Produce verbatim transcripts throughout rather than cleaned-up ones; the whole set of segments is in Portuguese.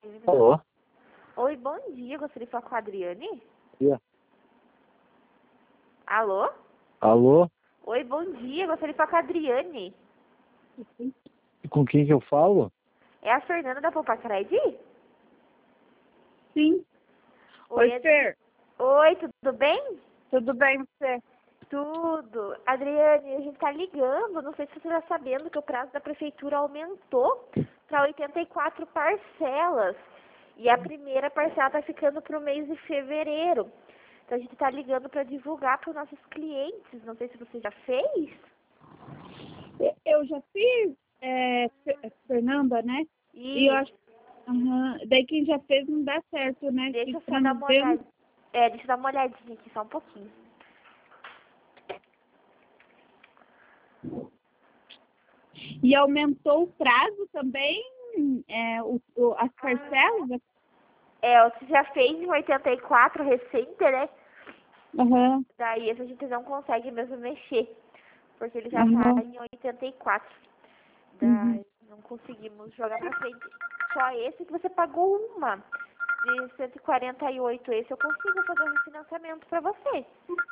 Alô? Oi, bom dia. Gostaria de falar com a Adriane? Yeah. Alô? Alô? Oi, bom dia. Gostaria de falar com a Adriane. E com quem que eu falo? É a Fernanda da Poupa Credit? Sim. Oi, Oi, Ad- Fer. Oi, tudo bem? Tudo bem, você? Tudo. Adriane, a gente tá ligando. Não sei se você está sabendo que o prazo da prefeitura aumentou para oitenta e quatro parcelas. E a primeira parcela tá ficando para o mês de fevereiro. Então a gente tá ligando para divulgar para os nossos clientes. Não sei se você já fez. Eu já fiz, é, Fe- Fernanda, né? E E eu acho. Aham. Daí quem já fez não dá certo, né? deixa eu Que só dar uma novembro- olhada. É, deixa eu dar uma olhadinha aqui, só um pouquinho. E aumentou o prazo também, é, o, o- as parcelas. É, você já fez em oitenta e quatro recente, né? Aham. Daí esse a gente não consegue mesmo mexer. Porque ele já Uhum. tá em oitenta e quatro. Daí Uhum. não conseguimos jogar pra frente. Só esse que você pagou uma de cento e quarenta e oito. Esse eu consigo fazer um refinanciamento pra você.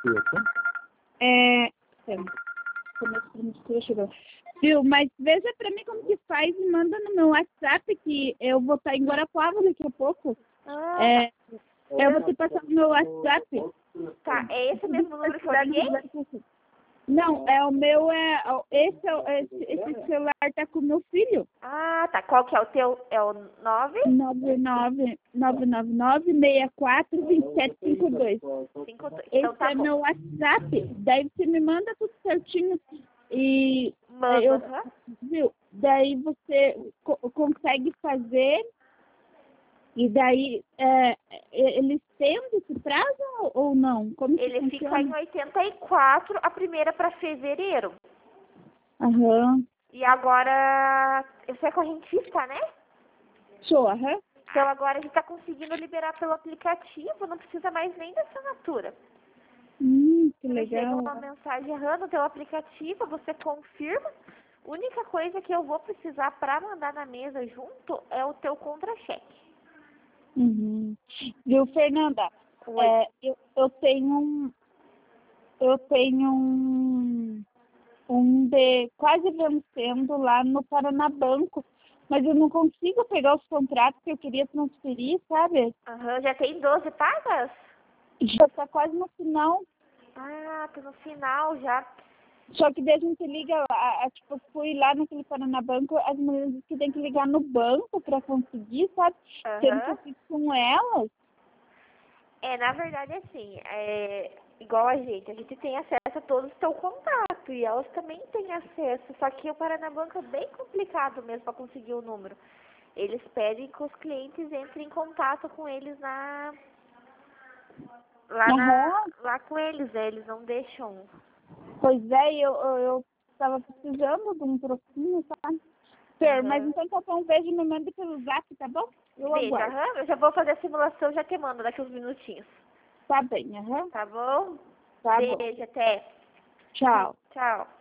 É. é, como é que a mistura chegou? Viu, mas veja pra mim como que faz e manda no meu WhatsApp que eu vou estar em Guarapuava daqui a pouco. Ah, É, eu vou te passar no meu WhatsApp. tá. É esse mesmo número que eu liguei? Não, é o meu, é, esse, é o- esse, esse celular tá com o meu filho. Ah, tá. Qual que é o teu? É o nove nove nove nove nove nove seis quatro dois sete cinco dois. cinco dois. Esse Então tá é bom. meu WhatsApp. Daí você me manda tudo certinho. E Manda. eu, aham. viu? Daí você co- consegue fazer. E daí é, ele estende esse prazo ou não? Como que Ele fica em funciona? oitenta e quatro, a primeira pra fevereiro. Aham. E agora, você é correntista, né? Show, aham. Então agora a gente tá conseguindo liberar pelo aplicativo, não precisa mais nem da assinatura. Hum, que Quando chega legal. uma mensagem errando no teu aplicativo, você confirma. A única coisa que eu vou precisar para mandar na mesa junto é o teu contra-cheque. Uhum. Viu, Fernanda? Oi. É, eu, eu tenho um. Eu tenho um. Um de quase vencendo lá no Paranabanco. Mas eu não consigo pegar os contratos que eu queria transferir, sabe? Aham, já tem doze pagas? Já tá quase no final. Ah, tá no final já. Só que daí a gente liga, a, a, tipo, eu fui lá naquele Paranabanco, as meninas dizem que tem que ligar no banco pra conseguir, sabe? Sendo que eu Aham. fico com elas. É, na verdade, assim, é igual a gente, a gente tem acesso a todos os teu contato e elas também têm acesso, só que o Paranabanco é bem complicado mesmo para conseguir o número. Eles pedem que os clientes entrem em contato com eles na lá na Aham. lá com eles, né? Eles não deixam. Pois é, eu, eu, eu tava precisando de um trocinho, sabe? Fer, mas Aham. então tá bom, um beijo e me manda pelo zap, tá bom? Eu Veja, aguardo. aham, eu já vou fazer a simulação, já te mando daqui uns minutinhos. Tá bem, aham. Tá bom? Tá bom. Beijo, até. Tchau. Tchau.